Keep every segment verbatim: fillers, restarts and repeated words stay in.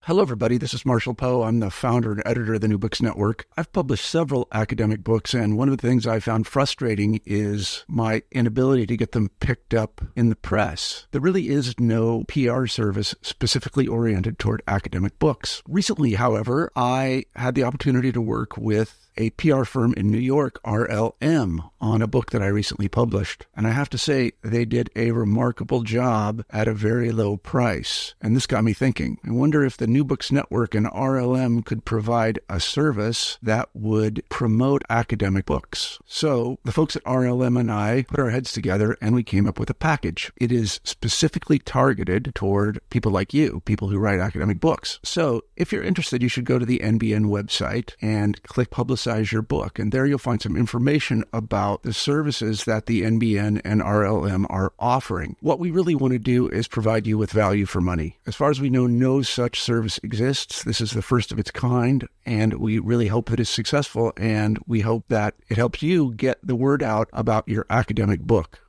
Hello, everybody. This is Marshall Poe. I'm the founder and editor of the New Books Network. I've published several academic books, and one of the things I found frustrating is my inability to get them picked up in the press. There really is no P R service specifically oriented toward academic books. Recently, however, I had the opportunity to work with a P R firm in New York, R L M, on a book that I recently published. And I have to say, they did a remarkable job at a very low price. And this got me thinking. I wonder if the New Books Network and R L M could provide a service that would promote academic books. So the folks at R L M and I put our heads together and we came up with a package. It is specifically targeted toward people like you, people who write academic books. So if you're interested, you should go to the N B N website and click Publicize your book. And there you'll find some information about the services that the N B N and R L M are offering. What we really want to do is provide you with value for money. As far as we know, no such service exists. This is the first of its kind, and we really hope that it's successful, and we hope that it helps you get the word out about your academic book.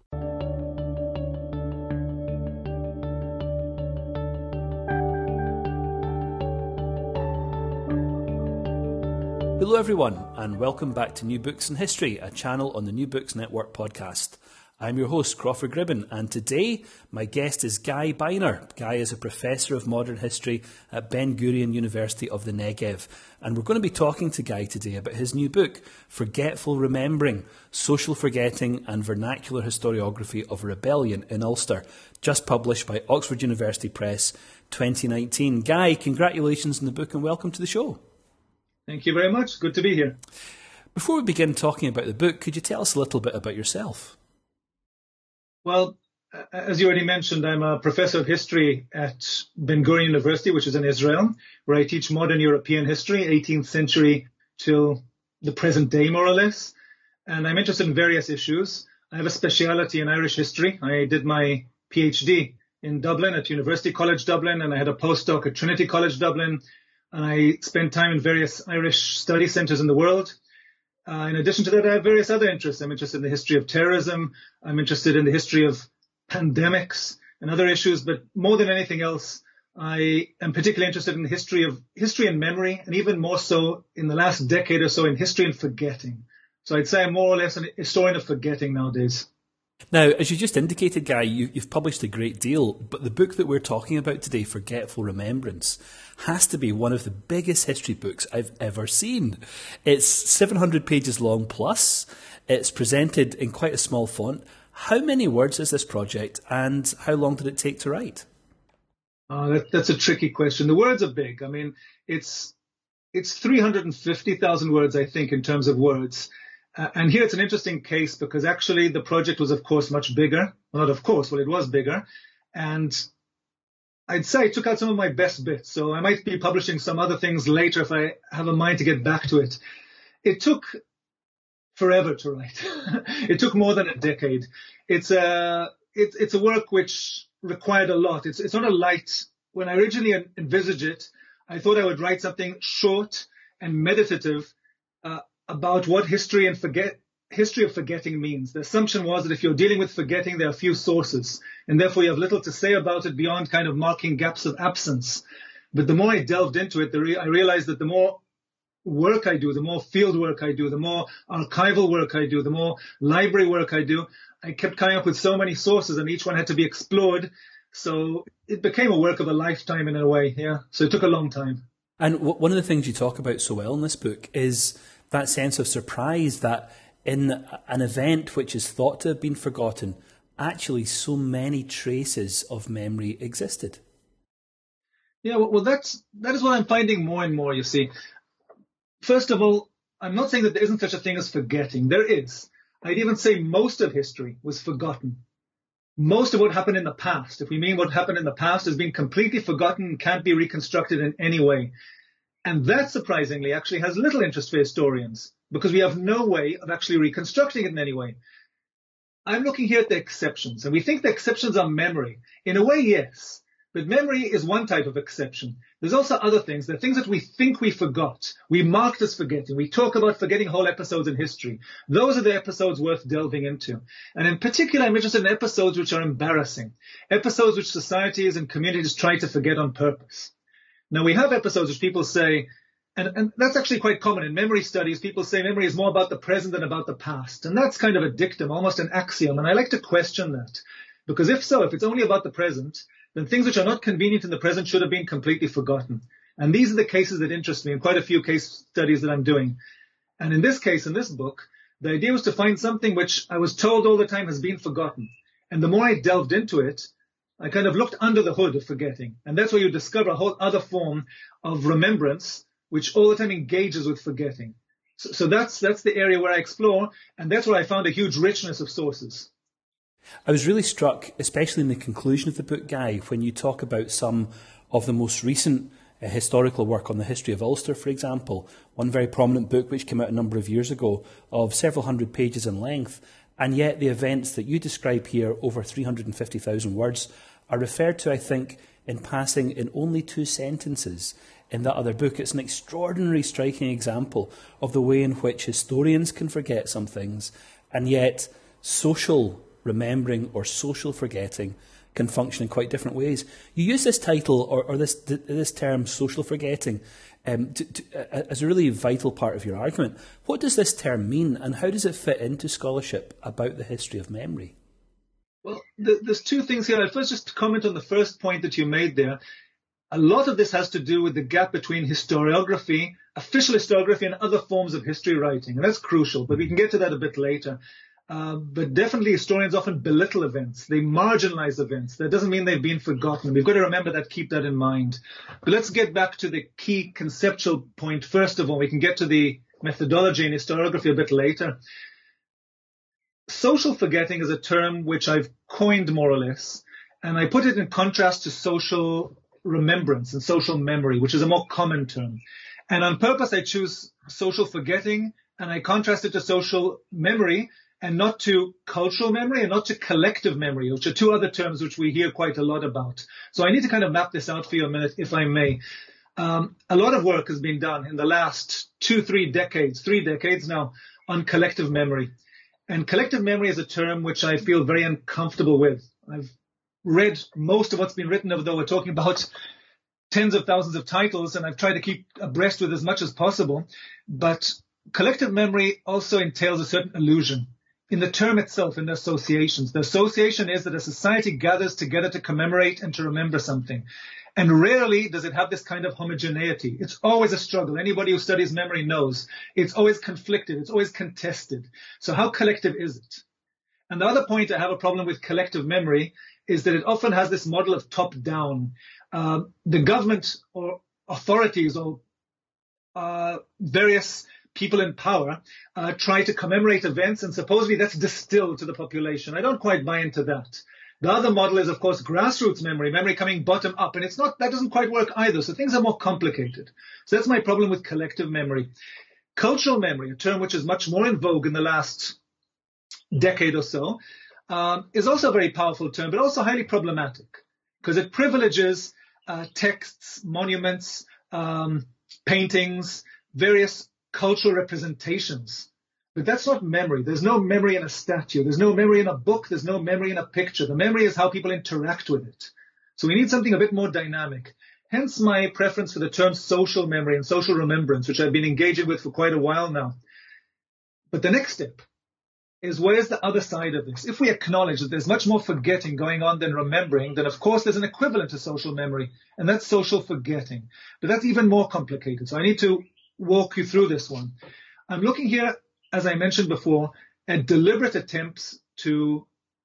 Hello everyone, and welcome back to New Books in History, a channel on the New Books Network podcast. I'm your host, Crawford Gribben, and today my guest is Guy Beiner. Guy is a professor of modern history at Ben Gurion University of the Negev, and we're going to be talking to Guy today about his new book, Forgetful Remembering, Social Forgetting and Vernacular Historiography of Rebellion in Ulster, just published by Oxford University Press twenty nineteen. Guy, congratulations on the book and welcome to the show. Thank you very much. Good to be here. Before we begin talking about the book, could you tell us a little bit about yourself? Well, as you already mentioned, I'm a professor of history at Ben Gurion University, which is in Israel, where I teach modern European history, eighteenth century till the present day, more or less. And I'm interested in various issues. I have a speciality in Irish history. I did my PhD in Dublin at University College Dublin, and I had a postdoc at Trinity College Dublin. And I spent time in various Irish study centres in the world. Uh, in addition to that, I have various other interests. I'm interested in the history of terrorism. I'm interested in the history of pandemics and other issues. But more than anything else, I am particularly interested in the history of history and memory, and even more so in the last decade or so in history and forgetting. So I'd say I'm more or less a historian of forgetting nowadays. Now, as you just indicated, Guy, you, you've published a great deal, but the book that we're talking about today, Forgetful Remembrance, has to be one of the biggest history books I've ever seen. It's seven hundred pages long plus. It's presented in quite a small font. How many words is this project, and how long did it take to write? Uh, that, that's a tricky question. The words are big. I mean, it's it's three hundred fifty thousand words, I think, in terms of words. Uh, and here it's an interesting case because actually the project was, of course, much bigger. Well, not of course, well, it was bigger. And I'd say I took out some of my best bits. So I might be publishing some other things later if I have a mind to get back to it. It took forever to write. It took more than a decade. It's a, it's, it's a work which required a lot. It's, it's not a light. When I originally envisaged it, I thought I would write something short and meditative, uh, about what history and forget history of forgetting means. The assumption was that if you're dealing with forgetting, there are few sources, and therefore you have little to say about it beyond kind of marking gaps of absence. But the more I delved into it, the re- I realized that the more work I do, the more field work I do, the more archival work I do, the more library work I do, I kept coming up with so many sources, and each one had to be explored. So it became a work of a lifetime in a way. Yeah. So it took a long time. And w- one of the things you talk about so well in this book is that sense of surprise that in an event which is thought to have been forgotten, actually so many traces of memory existed. Yeah, well, that's, that is what I'm finding more and more, you see. First of all, I'm not saying that there isn't such a thing as forgetting. There is. I'd even say most of history was forgotten. Most of what happened in the past, if we mean what happened in the past, has been completely forgotten and can't be reconstructed in any way. And that, surprisingly, actually has little interest for historians because we have no way of actually reconstructing it in any way. I'm looking here at the exceptions, and we think the exceptions are memory. In a way, yes, but memory is one type of exception. There's also other things. There are things that we think we forgot. We marked as forgetting. We talk about forgetting whole episodes in history. Those are the episodes worth delving into. And in particular, I'm interested in episodes which are embarrassing, episodes which societies and communities try to forget on purpose. Now, we have episodes which people say, and, and that's actually quite common in memory studies. People say memory is more about the present than about the past. And that's kind of a dictum, almost an axiom. And I like to question that. Because if so, if it's only about the present, then things which are not convenient in the present should have been completely forgotten. And these are the cases that interest me in quite a few case studies that I'm doing. And in this case, in this book, the idea was to find something which I was told all the time has been forgotten. And the more I delved into it, I kind of looked under the hood of forgetting. And that's where you discover a whole other form of remembrance, which all the time engages with forgetting. So, so that's that's the area where I explore, and that's where I found a huge richness of sources. I was really struck, especially in the conclusion of the book, Guy, when you talk about some of the most recent uh, historical work on the history of Ulster, for example. One very prominent book which came out a number of years ago of several hundred pages in length, and yet the events that you describe here, over three hundred fifty thousand words, are referred to, I think, in passing in only two sentences in that other book. It's an extraordinary, striking example of the way in which historians can forget some things, and yet social remembering or social forgetting can function in quite different ways. You use this title or, or this this term, social forgetting, um, to, to, as a really vital part of your argument. What does this term mean, and how does it fit into scholarship about the history of memory? Well, th- there's two things here. I'll first just comment on the first point that you made there. A lot of this has to do with the gap between historiography, official historiography, and other forms of history writing. And that's crucial, but we can get to that a bit later. Uh, but definitely historians often belittle events. They marginalize events. That doesn't mean they've been forgotten. We've got to remember that, keep that in mind. But let's get back to the key conceptual point first of all. We can get to the methodology in historiography a bit later. Social forgetting is a term which I've coined more or less, and I put it in contrast to social remembrance and social memory, which is a more common term. And on purpose, I choose social forgetting, and I contrast it to social memory, and not to cultural memory and not to collective memory, which are two other terms which we hear quite a lot about. So I need to kind of map this out for you a minute, if I may. Um, a lot of work has been done in the last two, three decades, three decades now, on collective memory. And collective memory is a term which I feel very uncomfortable with. I've read most of what's been written, although we're talking about tens of thousands of titles, and I've tried to keep abreast with as much as possible. But collective memory also entails a certain illusion in the term itself, in the associations. The association is that a society gathers together to commemorate and to remember something. And rarely does it have this kind of homogeneity. It's always a struggle. Anybody who studies memory knows it's always conflicted. It's always contested. So how collective is it? And the other point I have a problem with collective memory is that it often has this model of top-down. Uh, the government or authorities or uh, various people in power uh, try to commemorate events, and supposedly that's distilled to the population. I don't quite buy into that. The other model is, of course, grassroots memory, memory coming bottom up, and it's not, that doesn't quite work either. So things are more complicated. So that's my problem with collective memory. Cultural memory, a term which is much more in vogue in the last decade or so, um, is also a very powerful term, but also highly problematic because it privileges uh, texts, monuments, um, paintings, various cultural representations. But that's not memory. There's no memory in a statue. There's no memory in a book. There's no memory in a picture. The memory is how people interact with it. So we need something a bit more dynamic. Hence my preference for the term social memory and social remembrance, which I've been engaging with for quite a while now. But the next step is, where's the other side of this? If we acknowledge that there's much more forgetting going on than remembering, then of course there's an equivalent to social memory, and that's social forgetting. But that's even more complicated. So I need to walk you through this one. I'm looking here, as I mentioned before, at deliberate attempts to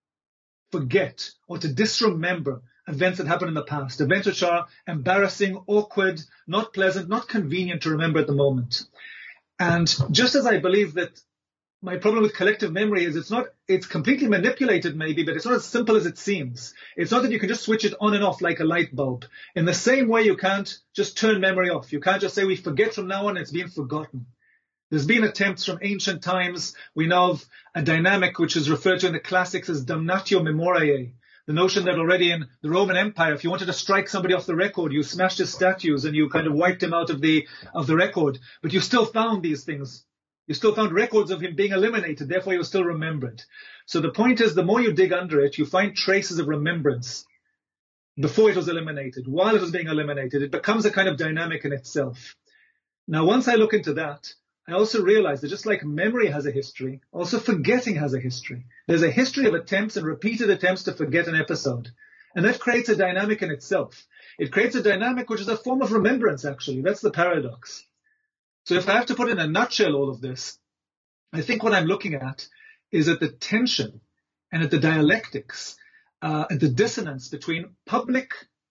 forget or to disremember events that happened in the past, events which are embarrassing, awkward, not pleasant, not convenient to remember at the moment. And just as I believe that my problem with collective memory is it's not, it's completely manipulated maybe, but it's not as simple as it seems. It's not that you can just switch it on and off like a light bulb. In the same way, you can't just turn memory off. You can't just say we forget from now on, it's being forgotten. There's been attempts from ancient times. We know of a dynamic which is referred to in the classics as damnatio memoriae. The notion that already in the Roman Empire, if you wanted to strike somebody off the record, you smashed his statues and you kind of wiped him out of the, of the record. But you still found these things. You still found records of him being eliminated, therefore he was still remembered. So the point is, the more you dig under it, you find traces of remembrance. before it was eliminated, while it was being eliminated. It becomes a kind of dynamic in itself. Now, once I look into that, I also realize that just like memory has a history, also forgetting has a history. There's a history of attempts and repeated attempts to forget an episode. And that creates a dynamic in itself. It creates a dynamic which is a form of remembrance, actually. That's the paradox. So if I have to put in a nutshell all of this, I think what I'm looking at is at the tension and at the dialectics, uh, and the dissonance between public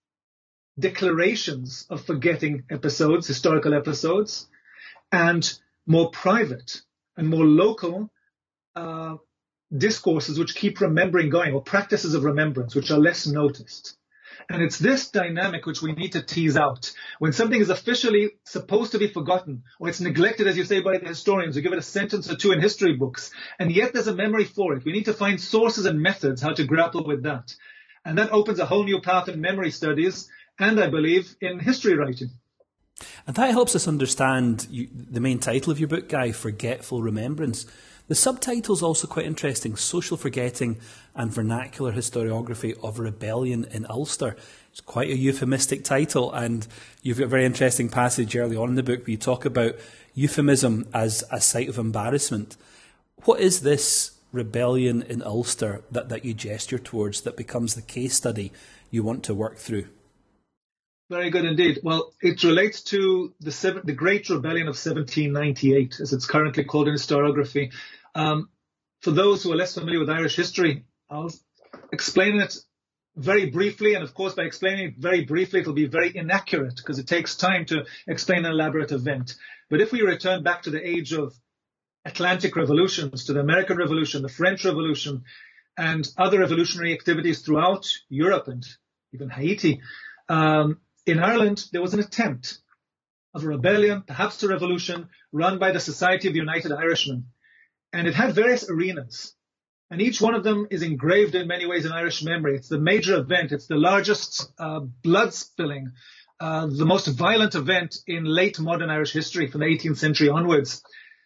declarations of forgetting episodes, historical episodes, and more private and more local uh, discourses which keep remembering going, or practices of remembrance which are less noticed. And it's this dynamic which we need to tease out. When something is officially supposed to be forgotten, or it's neglected, as you say, by the historians, who give it a sentence or two in history books, and yet there's a memory for it. We need to find sources and methods how to grapple with that. And that opens a whole new path in memory studies, and I believe in history writing. And that helps us understand you, the main title of your book, Guy, Forgetful Remembrance. The subtitle's also quite interesting, Social Forgetting and Vernacular Historiography of Rebellion in Ulster. It's quite a euphemistic title, and you've got a very interesting passage early on in the book where you talk about euphemism as a site of embarrassment. What is this rebellion in Ulster that, that you gesture towards that becomes the case study you want to work through? Very good indeed. Well, it relates to the, seven, the Great Rebellion of seventeen ninety-eight, as it's currently called in historiography. Um, for those who are less familiar with Irish history, I'll explain it very briefly. And of course, by explaining it very briefly, it'll be very inaccurate because it takes time to explain an elaborate event. But if we return back to the age of Atlantic revolutions, to the American Revolution, the French Revolution, and other revolutionary activities throughout Europe and even Haiti, um, in Ireland, there was an attempt of a rebellion, perhaps a revolution, run by the Society of the United Irishmen. And it had various arenas. And each one of them is engraved in many ways in Irish memory. It's the major event. It's the largest uh, blood spilling, uh, the most violent event in late modern Irish history from the eighteenth century onwards.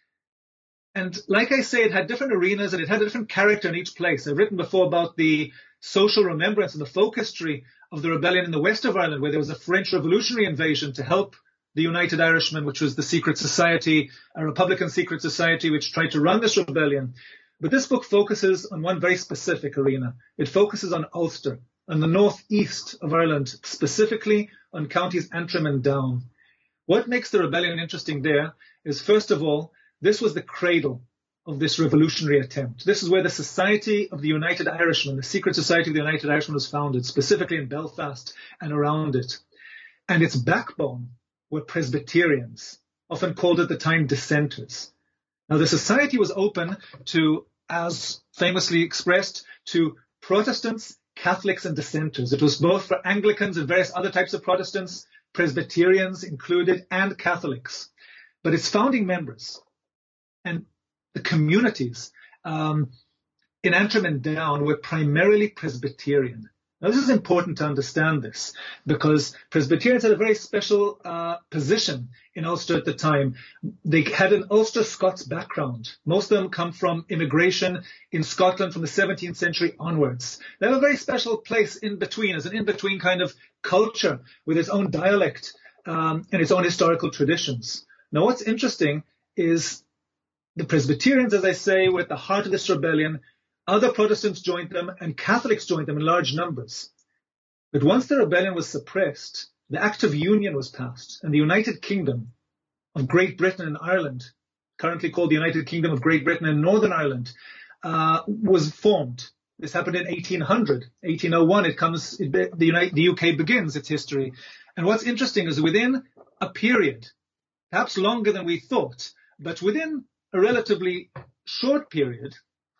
And like I say, it had different arenas and it had a different character in each place. I've written before about the social remembrance and the folk history of the rebellion in the west of Ireland, where there was a French revolutionary invasion to help the United Irishmen, which was the secret society, a Republican secret society, which tried to run this rebellion. But this book focuses on one very specific arena. It focuses on Ulster, on the northeast of Ireland, specifically on counties Antrim and Down. What makes the rebellion interesting there is, first of all, this was the cradle of this revolutionary attempt. This is where the Society of the United Irishmen, the secret society of the United Irishmen, was founded, specifically in Belfast and around it. And its backbone were Presbyterians, often called at the time dissenters. Now, the society was open to, as famously expressed, to Protestants, Catholics, and dissenters. It was both for Anglicans and various other types of Protestants, Presbyterians included, and Catholics. But its founding members and the communities um, in Antrim and Down were primarily Presbyterian. Now, this is important to understand this because Presbyterians had a very special uh, position in Ulster at the time. They had an Ulster Scots background. Most of them come from immigration in Scotland from the seventeenth century onwards. They have a very special place in between, as an in-between kind of culture with its own dialect um, and its own historical traditions. Now, what's interesting is the Presbyterians, as I say, were at the heart of this rebellion. Other Protestants joined them and Catholics joined them in large numbers. But once the rebellion was suppressed, the Act of Union was passed and the United Kingdom of Great Britain and Ireland, currently called the United Kingdom of Great Britain and Northern Ireland, uh, was formed. This happened in eighteen hundred. eighteen oh one, it comes, it, the, United, the U K begins its history. And what's interesting is within a period, perhaps longer than we thought, but within a relatively short period,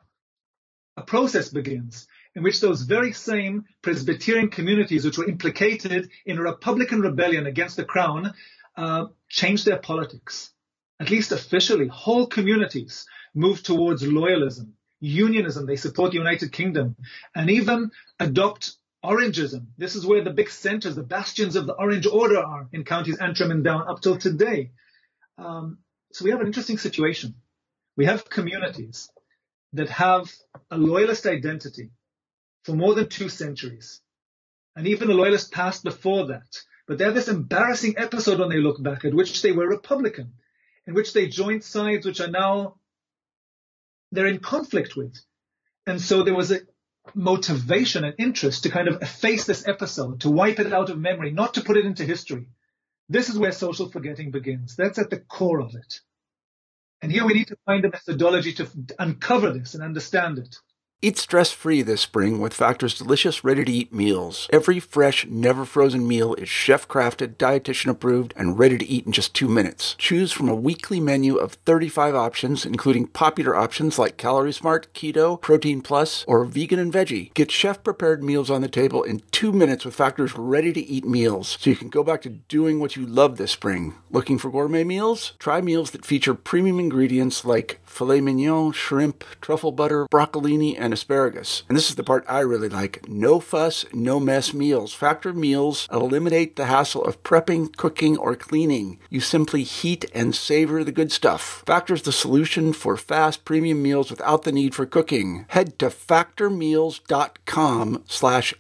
a process begins in which those very same Presbyterian communities which were implicated in a Republican rebellion against the Crown uh, changed their politics. At least officially, whole communities moved towards loyalism, unionism. They support the United Kingdom and even adopt Orangism. This is where the big centres, the bastions of the Orange Order are in counties Antrim and Down up till today. Um, so we have an interesting situation. We have communities that have a loyalist identity for more than two centuries. And even the Loyalist past before that. But they have this embarrassing episode when they look back at which they were Republican, in which they joined sides which are now, they're in conflict with. And so there was a motivation and interest to kind of efface this episode, to wipe it out of memory, not to put it into history. This is where social forgetting begins. That's at the core of it. And here we need to find a methodology to uncover this and understand it. Eat stress-free this spring with Factor's delicious, ready-to-eat meals. Every fresh, never-frozen meal is chef-crafted, dietitian-approved, and ready to eat in just two minutes. Choose from a weekly menu of thirty-five options, including popular options like Calorie Smart, Keto, Protein Plus, or Vegan and Veggie. Get chef-prepared meals on the table in two minutes with Factor's ready-to-eat meals, so you can go back to doing what you love this spring. Looking for gourmet meals? Try meals that feature premium ingredients like filet mignon, shrimp, truffle butter, broccolini, and asparagus. And this is the part I really like. No fuss, no mess meals. Factor meals eliminate the hassle of prepping, cooking, or cleaning. You simply heat and savor the good stuff. Factor's the solution for fast premium meals without the need for cooking. Head to factormeals.com slash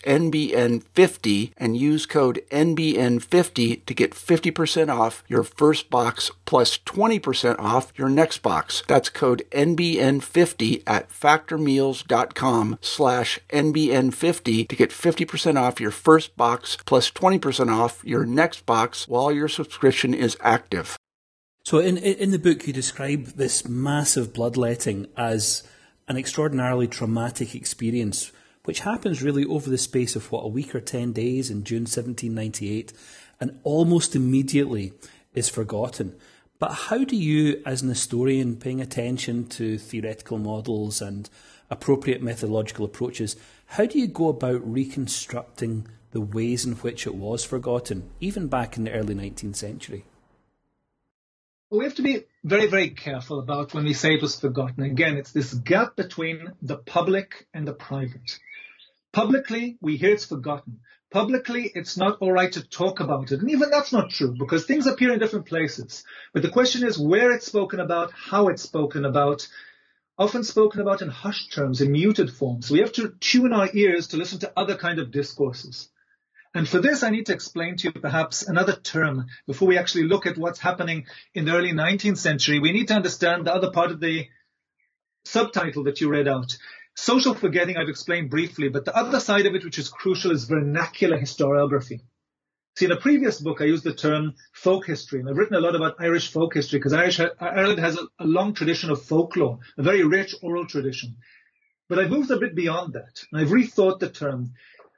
NBN50 and use code N B N fifty to get fifty percent off your first box plus twenty percent off your next box. That's code N B N fifty at factormeals.com slash N B N fifty to get fifty percent off your first box plus twenty percent off your next box while your subscription is active. So in in the book you describe this massive bloodletting as an extraordinarily traumatic experience which happens really over the space of what, a week or ten days in June seventeen ninety-eight, and almost immediately is forgotten. But how do you, as an historian paying attention to theoretical models and appropriate methodological approaches, how do you go about reconstructing the ways in which it was forgotten, even back in the early nineteenth century? Well, we have to be very, very careful about when we say it was forgotten. Again, it's this gap between the public and the private. Publicly, we hear it's forgotten. Publicly, it's not all right to talk about it. And even that's not true, because things appear in different places. But the question is where it's spoken about, how it's spoken about, often spoken about in hushed terms, in muted forms. So we have to tune our ears to listen to other kind of discourses. And for this, I need to explain to you perhaps another term. Before we actually look at what's happening in the early nineteenth century, we need to understand the other part of the subtitle that you read out. Social forgetting, I've explained briefly, but the other side of it, which is crucial, is vernacular historiography. See, in a previous book, I used the term folk history, and I've written a lot about Irish folk history because Irish, Ireland has a, a long tradition of folklore, a very rich oral tradition. But I've moved a bit beyond that, and I've rethought the term.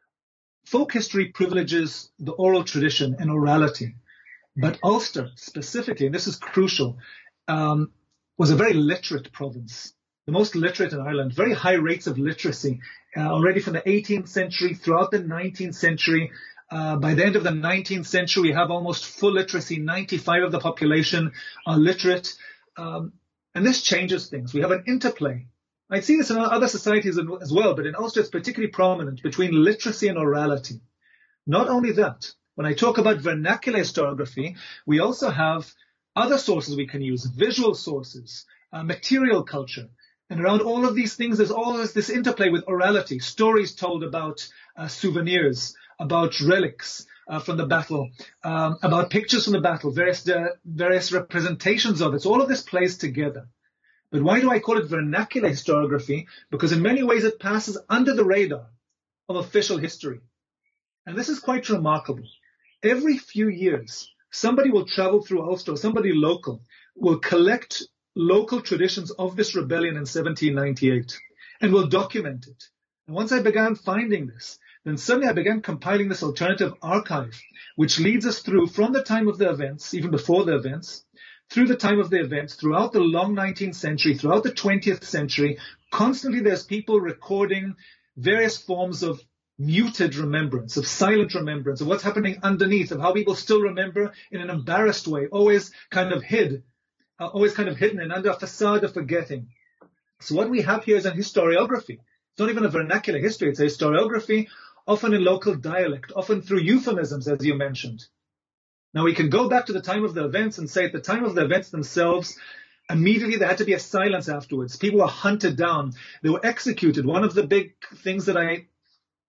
Folk history privileges the oral tradition and orality, but Ulster specifically, and this is crucial, um, was a very literate province. The most literate in Ireland, very high rates of literacy, uh, already from the eighteenth century, throughout the nineteenth century. Uh, by the end of the nineteenth century, we have almost full literacy. ninety-five of the population are literate. Um, and this changes things. We have an interplay. I see this in other societies as well, but in Ulster it's particularly prominent between literacy and orality. Not only that, when I talk about vernacular historiography, we also have other sources we can use, visual sources, uh, material culture. And around all of these things, there's always this interplay with orality, stories told about uh, souvenirs, about relics uh, from the battle, um, about pictures from the battle, various, uh, various representations of it. So all of this plays together. But why do I call it vernacular historiography? Because in many ways it passes under the radar of official history. And this is quite remarkable. Every few years, somebody will travel through Ulster, somebody local will collect local traditions of this rebellion in seventeen ninety-eight and will document it. And once I began finding this, then suddenly I began compiling this alternative archive, which leads us through from the time of the events, even before the events, through the time of the events, throughout the long nineteenth century, throughout the twentieth century. Constantly there's people recording various forms of muted remembrance, of silent remembrance, of what's happening underneath, of how people still remember in an embarrassed way, always kind of hid. Uh, always kind of hidden and under a facade of forgetting. So what we have here is a historiography. It's not even a vernacular history. It's a historiography, often in local dialect, often through euphemisms, as you mentioned. Now, we can go back to the time of the events and say at the time of the events themselves, immediately there had to be a silence afterwards. People were hunted down. They were executed. One of the big things that I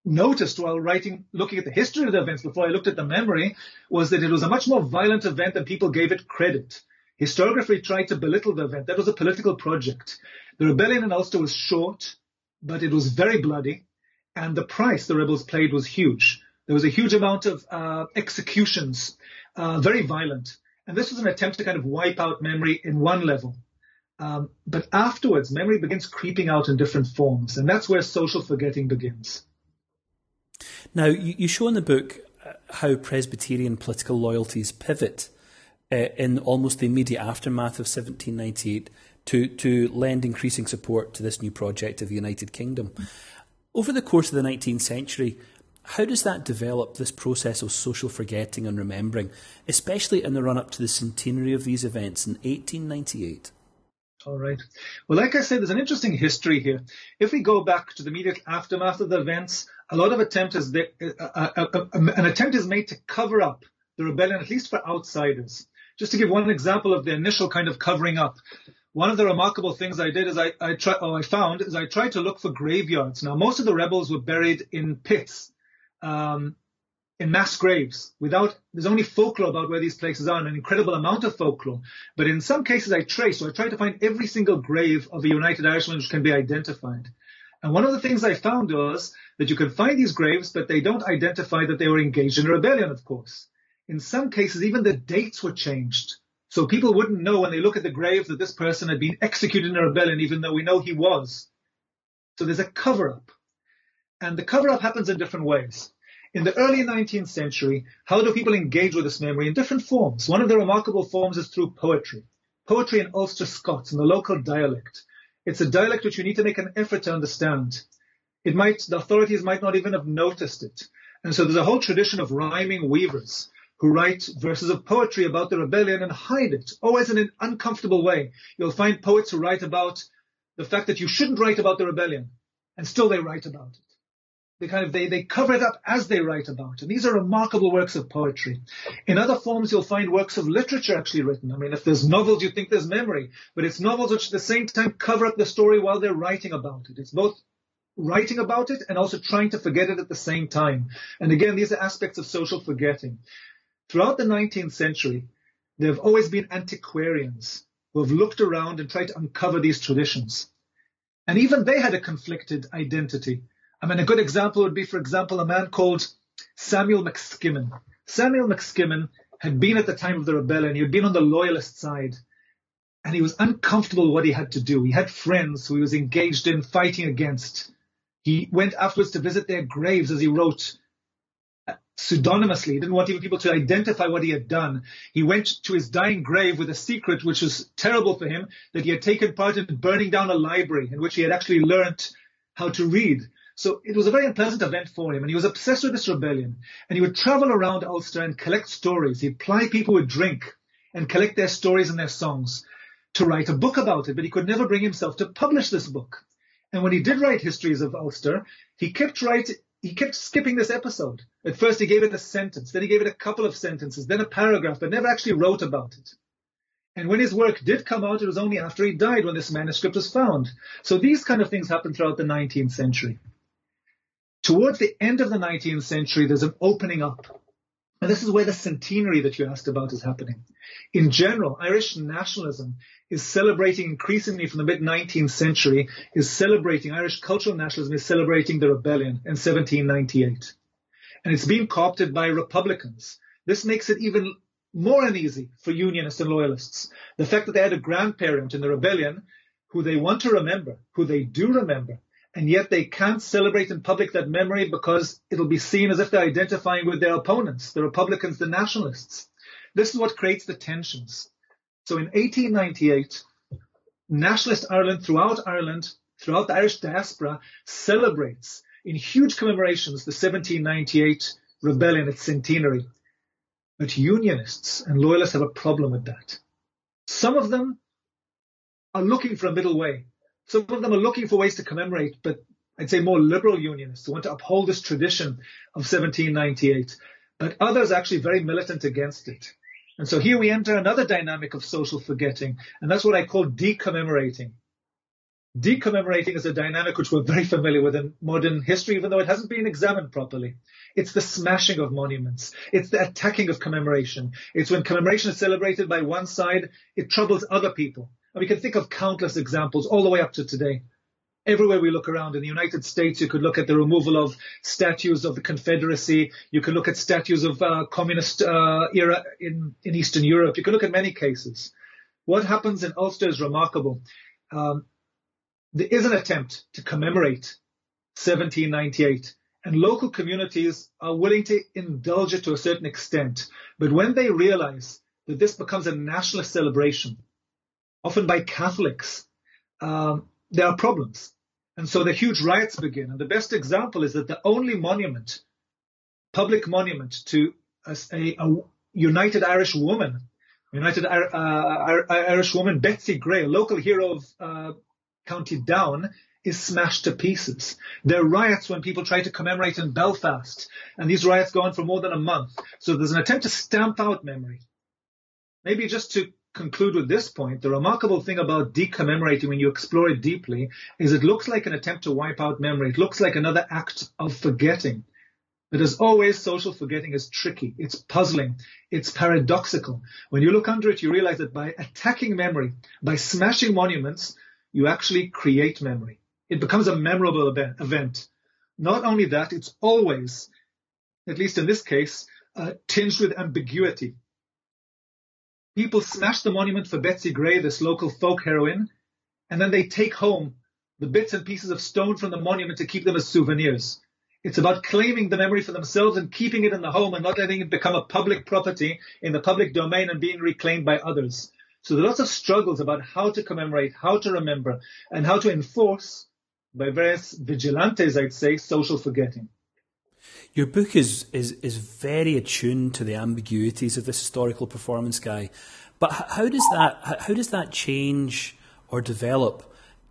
noticed while writing, looking at the history of the events before I looked at the memory, was that it was a much more violent event than people gave it credit. Historiography tried to belittle the event. That was a political project. The rebellion in Ulster was short, but it was very bloody, and the price the rebels paid was huge. There was a huge amount of uh, executions, uh, very violent. And this was an attempt to kind of wipe out memory in one level. Um, but afterwards, memory begins creeping out in different forms, and that's where social forgetting begins. Now, you, you show in the book how Presbyterian political loyalties pivot uh, in almost the immediate aftermath of seventeen ninety-eight to, to lend increasing support to this new project of the United Kingdom. Over the course of the nineteenth century, how does that develop, this process of social forgetting and remembering, especially in the run-up to the centenary of these events in eighteen ninety-eight? All right. Well, like I said, there's an interesting history here. If we go back to the immediate aftermath of the events, a lot of attempt is there, uh, uh, uh, an attempt is made to cover up the rebellion, at least for outsiders. Just to give one example of the initial kind of covering up, one of the remarkable things I did is I, I, try, oh, I found is I tried to look for graveyards. Now, most of the rebels were buried in pits, um, in mass graves. Without, there's only folklore about where these places are, and an incredible amount of folklore. But in some cases, I traced, so I tried to find every single grave of a United Irishman which can be identified. And one of the things I found was that you can find these graves, but they don't identify that they were engaged in a rebellion, of course. In some cases, even the dates were changed. So people wouldn't know when they look at the grave that this person had been executed in a rebellion, even though we know he was. So there's a cover-up. And the cover-up happens in different ways. In the early nineteenth century, how do people engage with this memory? In different forms. One of the remarkable forms is through poetry. Poetry in Ulster Scots, in the local dialect. It's a dialect which you need to make an effort to understand. It might, the authorities might not even have noticed it. And so there's a whole tradition of rhyming weavers who write verses of poetry about the rebellion and hide it, always in an uncomfortable way. You'll find poets who write about the fact that you shouldn't write about the rebellion, and still they write about it. They kind of, they, they cover it up as they write about it. And these are remarkable works of poetry. In other forms, you'll find works of literature actually written. I mean, if there's novels, you think there's memory, but it's novels which at the same time cover up the story while they're writing about it. It's both writing about it and also trying to forget it at the same time. And again, these are aspects of social forgetting. Throughout the nineteenth century, there have always been antiquarians who have looked around and tried to uncover these traditions. And even they had a conflicted identity. I mean, a good example would be, for example, a man called Samuel McSkimmon. Samuel McSkimmon had been at the time of the rebellion. He had been on the loyalist side, and he was uncomfortable with what he had to do. He had friends who he was engaged in fighting against. He went afterwards to visit their graves, as he wrote, pseudonymously. He didn't want even people to identify what he had done. He went to his dying grave with a secret, which was terrible for him, that he had taken part in burning down a library in which he had actually learnt how to read. So it was a very unpleasant event for him, and he was obsessed with this rebellion. And he would travel around Ulster and collect stories. He'd ply people with drink and collect their stories and their songs to write a book about it, but he could never bring himself to publish this book. And when he did write histories of Ulster, he kept writing, he kept skipping this episode. At first he gave it a sentence, then he gave it a couple of sentences, then a paragraph, but never actually wrote about it. And when his work did come out, it was only after he died when this manuscript was found. So these kind of things happened throughout the nineteenth century. Towards the end of the nineteenth century, there's an opening up. And this is where the centenary that you asked about is happening. In general, Irish nationalism is celebrating increasingly from the mid-nineteenth century, is celebrating, Irish cultural nationalism is celebrating the rebellion in seventeen ninety-eight. And it's being co-opted by Republicans. This makes it even more uneasy for Unionists and Loyalists. The fact that they had a grandparent in the rebellion who they want to remember, who they do remember, and yet they can't celebrate in public that memory because it'll be seen as if they're identifying with their opponents, the Republicans, the Nationalists. This is what creates the tensions. So in eighteen ninety-eight, nationalist Ireland, throughout Ireland, throughout the Irish diaspora, celebrates in huge commemorations the seventeen ninety-eight rebellion, its centenary. But Unionists and Loyalists have a problem with that. Some of them are looking for a middle way. Some of them are looking for ways to commemorate, but I'd say more liberal Unionists who want to uphold this tradition of seventeen ninety-eight. But others are actually very militant against it. And so here we enter another dynamic of social forgetting, and that's what I call decommemorating. Decommemorating is a dynamic which we're very familiar with in modern history, even though it hasn't been examined properly. It's the smashing of monuments. It's the attacking of commemoration. It's when commemoration is celebrated by one side, it troubles other people. And we can think of countless examples all the way up to today. Everywhere we look around, in the United States, you could look at the removal of statues of the Confederacy. You could look at statues of uh, communist uh, era in, in Eastern Europe. You could look at many cases. What happens in Ulster is remarkable. Um, there is an attempt to commemorate seventeen ninety-eight, and local communities are willing to indulge it to a certain extent. But when they realize that this becomes a nationalist celebration, often by Catholics, um, there are problems. And so the huge riots begin. And the best example is that the only monument, public monument to a, a, a United Irish woman, United uh, Irish woman, Betsy Gray, a local hero of uh, County Down, is smashed to pieces. There are riots when people try to commemorate in Belfast, and these riots go on for more than a month. So there's an attempt to stamp out memory. Maybe just to conclude with this point, the remarkable thing about decommemorating when you explore it deeply is it looks like an attempt to wipe out memory. It looks like another act of forgetting. But as always, social forgetting is tricky. It's puzzling. It's paradoxical. When you look under it, you realize that by attacking memory, by smashing monuments, you actually create memory. It becomes a memorable event. Not only that, it's always, at least in this case, uh, tinged with ambiguity. People smash the monument for Betsy Gray, this local folk heroine, and then they take home the bits and pieces of stone from the monument to keep them as souvenirs. It's about claiming the memory for themselves and keeping it in the home and not letting it become a public property in the public domain and being reclaimed by others. So there are lots of struggles about how to commemorate, how to remember, and how to enforce, by various vigilantes, I'd say, social forgetting. Your book is, is, is very attuned to the ambiguities of this historical performance, Guy. But how does that how does that change or develop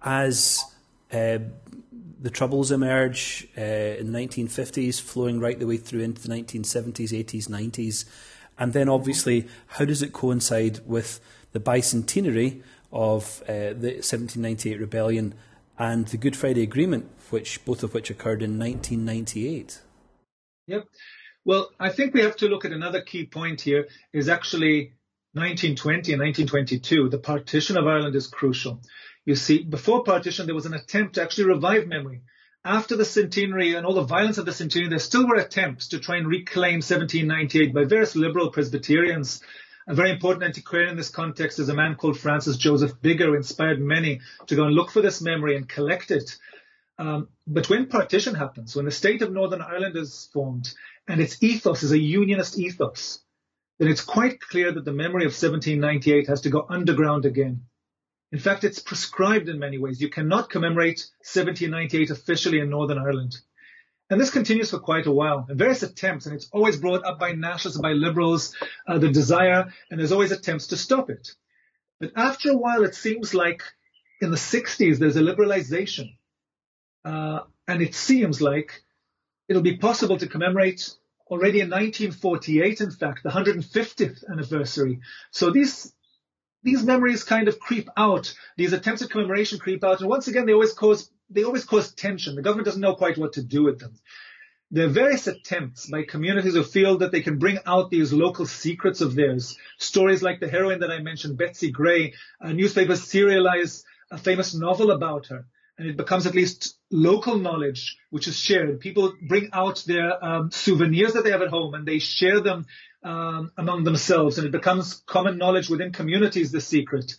as uh, the Troubles emerge uh, in the nineteen fifties, flowing right the way through into the nineteen seventies, eighties, nineties? And then obviously, how does it coincide with the bicentenary of uh, the seventeen ninety-eight rebellion and the Good Friday Agreement, which both of which occurred in nineteen ninety-eight? Yep. Well, I think we have to look at another key point here is actually nineteen twenty and nineteen twenty-two. The partition of Ireland is crucial. You see, before partition, there was an attempt to actually revive memory. After the centenary and all the violence of the centenary, there still were attempts to try and reclaim seventeen ninety-eight by various liberal Presbyterians. A very important antiquarian in this context is a man called Francis Joseph Bigger, who inspired many to go and look for this memory and collect it. Um, but when partition happens, when the state of Northern Ireland is formed and its ethos is a unionist ethos, then it's quite clear that the memory of seventeen ninety-eight has to go underground again. In fact, it's prescribed in many ways. You cannot commemorate seventeen ninety-eight officially in Northern Ireland. And this continues for quite a while. And various attempts, and it's always brought up by nationalists, by liberals, uh, the desire, and there's always attempts to stop it. But after a while, it seems like in the sixties, there's a liberalization. Uh, and it seems like it'll be possible to commemorate already in nineteen forty-eight, in fact, the one hundred fiftieth anniversary. So these these memories kind of creep out. These attempts at commemoration creep out. And once again, they always cause they always cause tension. The government doesn't know quite what to do with them. There are various attempts by communities who feel that they can bring out these local secrets of theirs. Stories like the heroine that I mentioned, Betsy Gray. Uh, newspapers serialize a famous novel about her. And it becomes at least local knowledge, which is shared. People bring out their um, souvenirs that they have at home and they share them um, among themselves. And it becomes common knowledge within communities, the secret.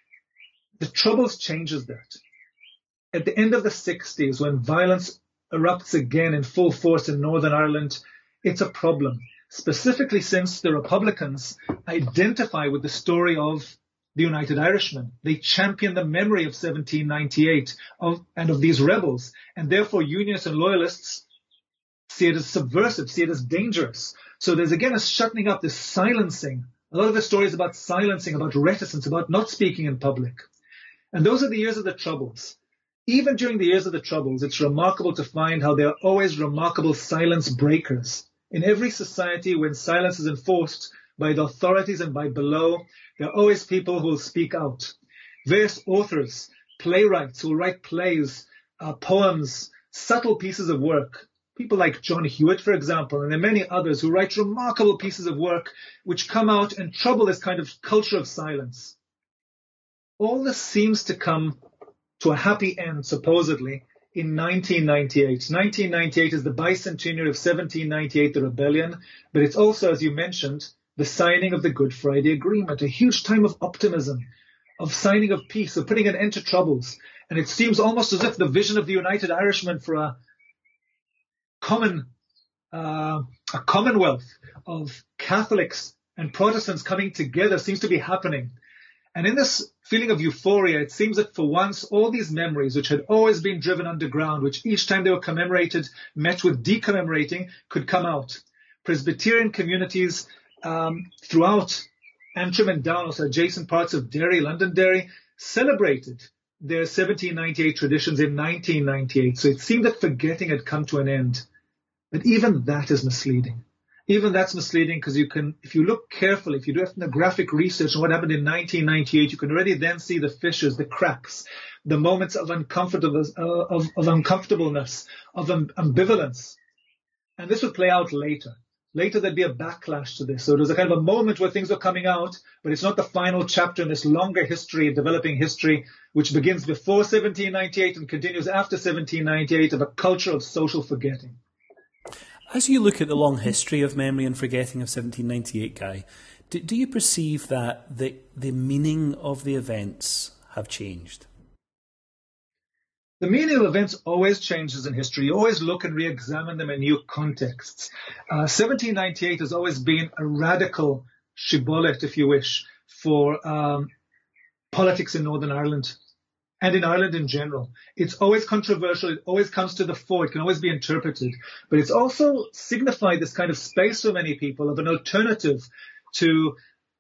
The Troubles changes that. At the end of the sixties, when violence erupts again in full force in Northern Ireland, it's a problem. Specifically since the Republicans identify with the story of the United Irishmen. They champion the memory of seventeen ninety-eight of, and of these rebels. And therefore, Unionists and Loyalists see it as subversive, see it as dangerous. So there's again a shutting up, this silencing. A lot of the stories about silencing, about reticence, about not speaking in public. And those are the years of the Troubles. Even during the years of the Troubles, it's remarkable to find how there are always remarkable silence breakers. In every society, when silence is enforced by the authorities and by below, there are always people who will speak out. Various authors playwrights who write plays, uh, poems, subtle pieces of work. People like John Hewitt, for example, and there are many others who write remarkable pieces of work which come out and trouble this kind of culture of silence. All this seems to come to a happy end, supposedly, in nineteen ninety-eight. nineteen ninety-eight is the bicentennial of seventeen ninety-eight, the rebellion, but it's also, as you mentioned, the signing of the Good Friday Agreement, a huge time of optimism, of signing of peace, of putting an end to troubles. And it seems almost as if the vision of the United Irishmen for a common, uh, a commonwealth of Catholics and Protestants coming together seems to be happening. And in this feeling of euphoria, it seems that for once, all these memories, which had always been driven underground, which each time they were commemorated, met with decommemorating, could come out. Presbyterian communities um, throughout Antrim and Down, also adjacent parts of Derry, Londonderry, celebrated their seventeen ninety-eight traditions in nineteen ninety-eight. So it seemed that forgetting had come to an end. But even that is misleading. Even that's misleading because you can, if you look carefully, if you do ethnographic research on what happened in nineteen ninety-eight, you can already then see the fissures, the cracks, the moments of uncomfortableness, uh, of, of uncomfortableness, of um, ambivalence. And this would play out later. Later there'd be a backlash to this. So it was a kind of a moment where things were coming out, but it's not the final chapter in this longer history, developing history, which begins before seventeen ninety-eight and continues after seventeen ninety-eight, of a culture of social forgetting. As you look at the long history of memory and forgetting of seventeen ninety-eight, Guy, do, do you perceive that the, the meaning of the events have changed? The meaning of events always changes in history. You always look and re-examine them in new contexts. Uh, seventeen ninety-eight has always been a radical shibboleth, if you wish, for um, politics in Northern Ireland and in Ireland in general. It's always controversial. It always comes to the fore. It can always be interpreted. But it's also signified this kind of space for many people of an alternative to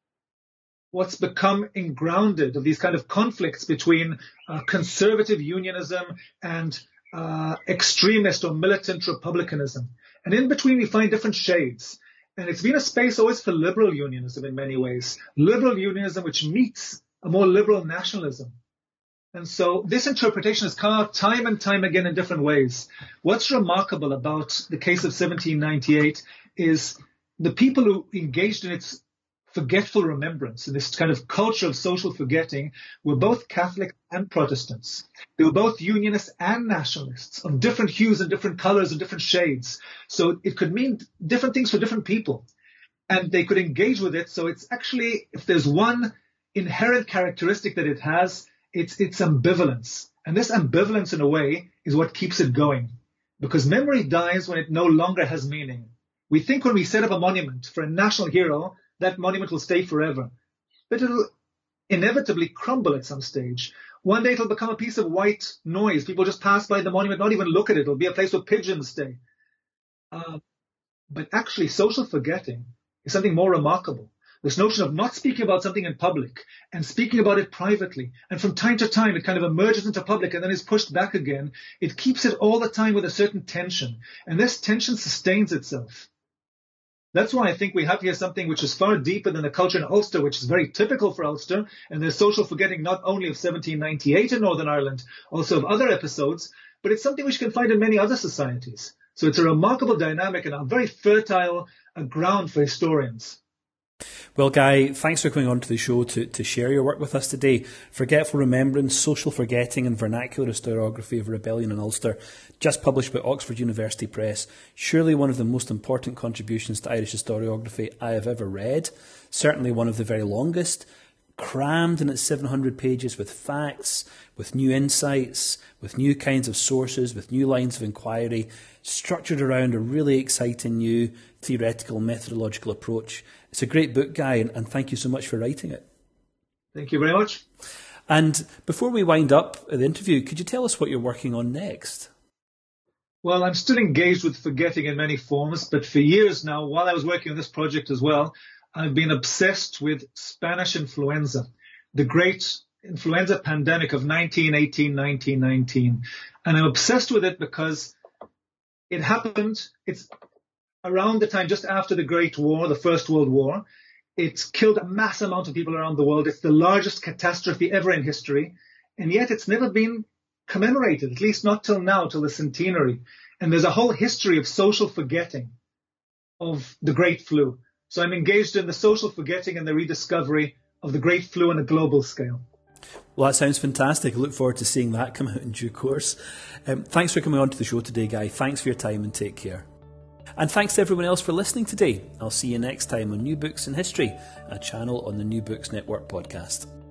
what's become engrounded, of these kind of conflicts between uh, conservative unionism and uh, extremist or militant republicanism. And in between, we find different shades. And it's been a space always for liberal unionism in many ways. Liberal unionism which meets a more liberal nationalism. And so this interpretation has come out time and time again in different ways. What's remarkable about the case of seventeen ninety-eight is the people who engaged in its forgetful remembrance, and this kind of culture of social forgetting, were both Catholic and Protestants. They were both unionists and nationalists of different hues and different colors and different shades. So it could mean different things for different people. And they could engage with it. So it's actually, if there's one inherent characteristic that it has, it's its ambivalence. And this ambivalence, in a way, is what keeps it going. Because memory dies when it no longer has meaning. We think when we set up a monument for a national hero, that monument will stay forever. But it'll inevitably crumble at some stage. One day it'll become a piece of white noise. People just pass by the monument, not even look at it. It'll be a place where pigeons stay. Uh, but actually, social forgetting is something more remarkable. This notion of not speaking about something in public and speaking about it privately. And from time to time, it kind of emerges into public and then is pushed back again. It keeps it all the time with a certain tension. And this tension sustains itself. That's why I think we have here something which is far deeper than the culture in Ulster, which is very typical for Ulster. And there's social forgetting not only of seventeen ninety-eight in Northern Ireland, also of other episodes, but it's something which you can find in many other societies. So it's a remarkable dynamic and a very fertile uh, ground for historians. Well, Guy, thanks for coming on to the show to, to share your work with us today. Forgetful Remembrance, Social Forgetting and Vernacular Historiography of Rebellion in Ulster, just published by Oxford University Press. Surely one of the most important contributions to Irish historiography I have ever read. Certainly one of the very longest, crammed in its seven hundred pages with facts, with new insights, with new kinds of sources, with new lines of inquiry, structured around a really exciting new theoretical methodological approach. It's a great book, Guy, and, and thank you so much for writing it. Thank you very much. And before we wind up the interview, could you tell us what you're working on next? Well, I'm still engaged with forgetting in many forms, but for years now, while I was working on this project as well, I've been obsessed with Spanish influenza, the great influenza pandemic of nineteen eighteen, nineteen nineteen. And I'm obsessed with it because it happened, it's around the time just after the Great War, the First World War. It's killed a mass amount of people around the world. It's the largest catastrophe ever in history. and yet it's never been commemorated, at least not till now, till the centenary. And there's a whole history of social forgetting of the Great Flu. So I'm engaged in the social forgetting and the rediscovery of the Great Flu on a global scale. Well, that sounds fantastic. I look forward to seeing that come out in due course. Um, thanks for coming on to the show today, Guy. Thanks for your time and take care. And thanks to everyone else for listening today. I'll see you next time on New Books in History, a channel on the New Books Network podcast.